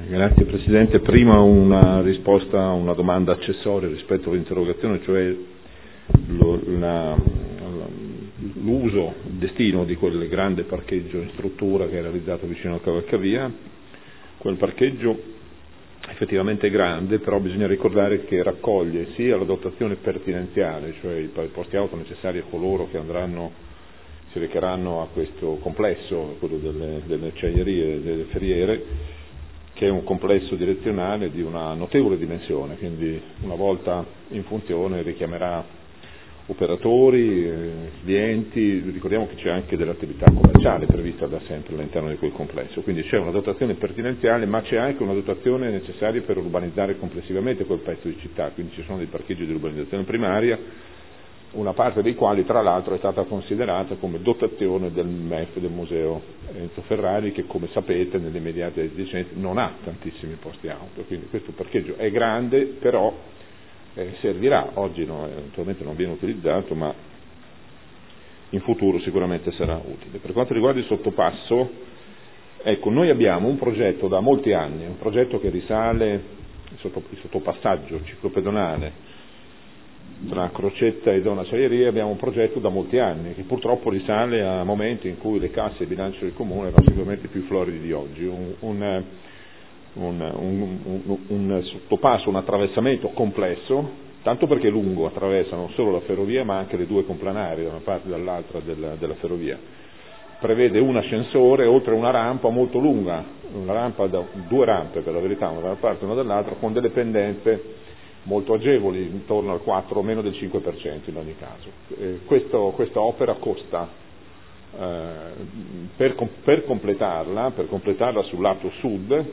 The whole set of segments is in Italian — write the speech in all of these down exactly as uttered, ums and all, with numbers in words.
Grazie Presidente. Prima una risposta a una domanda accessoria rispetto all'interrogazione, cioè lo, la, l'uso, il destino di quel grande parcheggio in struttura che è realizzato vicino a Cavalcavia. Quel parcheggio effettivamente è grande, però bisogna ricordare che raccoglie sia la dotazione pertinenziale, cioè i posti auto necessari a coloro che andranno, si recheranno a questo complesso, quello delle, delle acciaierie e delle ferriere, che è un complesso direzionale di una notevole dimensione, quindi una volta in funzione richiamerà operatori, eh, clienti. Ricordiamo che c'è anche dell'attività commerciale prevista da sempre all'interno di quel complesso, quindi c'è una dotazione pertinenziale, ma c'è anche una dotazione necessaria per urbanizzare complessivamente quel pezzo di città, quindi ci sono dei parcheggi di urbanizzazione primaria, una parte dei quali tra l'altro è stata considerata come dotazione del M E F, del Museo Enzo Ferrari, che come sapete nelle immediate adiacenze non ha tantissimi posti auto, quindi questo parcheggio è grande, però eh, servirà, oggi no, eventualmente non viene utilizzato, ma in futuro sicuramente sarà utile. Per quanto riguarda il sottopasso, ecco, noi abbiamo un progetto da molti anni, un progetto che risale, il, sotto, il sottopassaggio ciclopedonale tra Crocetta e Zona Acciaieria, abbiamo un progetto da molti anni che purtroppo risale a momenti in cui le casse e il bilancio del comune erano sicuramente più floridi di oggi. Un, un, un, un, un sottopasso, un attraversamento complesso, tanto perché è lungo, attraversa non solo la ferrovia ma anche le due complanari da una parte e dall'altra della, della ferrovia. Prevede un ascensore oltre una rampa molto lunga, una rampa da, due rampe per la verità, una da una parte e una dall'altra, con delle pendenze molto agevoli, intorno al quattro o meno del cinque per cento in ogni caso. Eh, questo, questa opera costa, eh, per, per completarla, per completarla sul lato sud,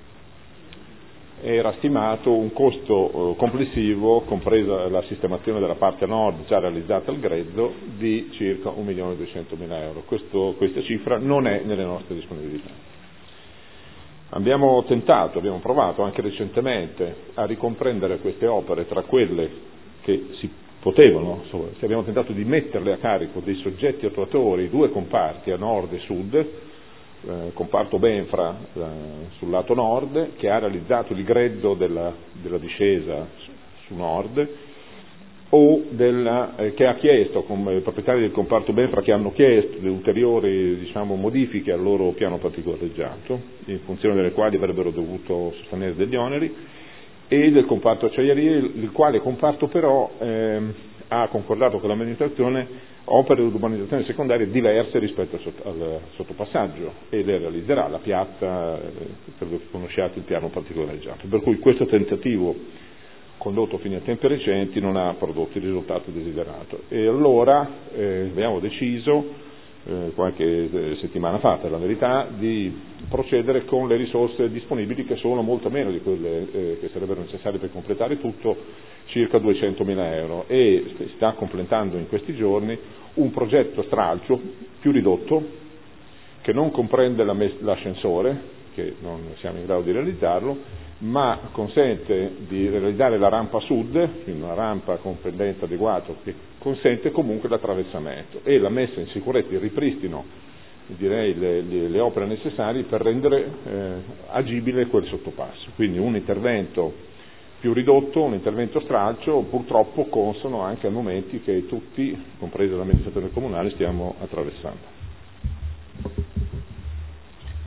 era stimato un costo eh, complessivo, compresa la sistemazione della parte nord già realizzata al grezzo, di circa un milione e duecentomila euro. Questo, questa cifra non è nelle nostre disponibilità. Abbiamo tentato, abbiamo provato anche recentemente a ricomprendere queste opere tra quelle che si potevano, insomma, abbiamo tentato di metterle a carico dei soggetti attuatori, due comparti a nord e sud, eh, comparto Benfra eh, sul lato nord, che ha realizzato il grezzo della, della discesa su, su nord, o della, eh, che ha chiesto, come proprietari del comparto Benfra, che hanno chiesto le ulteriori diciamo, modifiche al loro piano particolareggiato, in funzione delle quali avrebbero dovuto sostenere degli oneri, e del comparto acciaierie, il quale comparto però ehm, ha concordato con l'amministrazione opere di urbanizzazione secondaria diverse rispetto al, sotto, al sottopassaggio, e le realizzerà la piazza, eh, per voi che conosciate il piano particolareggiato. Per cui questo tentativo, condotto fino a tempi recenti, non ha prodotto il risultato desiderato, e allora eh, abbiamo deciso eh, qualche eh, settimana fa, per la verità, di procedere con le risorse disponibili, che sono molto meno di quelle eh, che sarebbero necessarie per completare tutto, circa duecentomila euro, e si sta completando in questi giorni un progetto stralcio più ridotto, che non comprende la mes- l'ascensore, che non siamo in grado di realizzarlo, ma consente di realizzare la rampa sud, quindi una rampa con pendenza adeguata, che consente comunque l'attraversamento e la messa in sicurezza, il ripristino, direi le, le, le opere necessarie per rendere eh, agibile quel sottopasso. Quindi un intervento più ridotto, un intervento stralcio, purtroppo consono anche a momenti che tutti, compreso l'amministratore comunale, stiamo attraversando.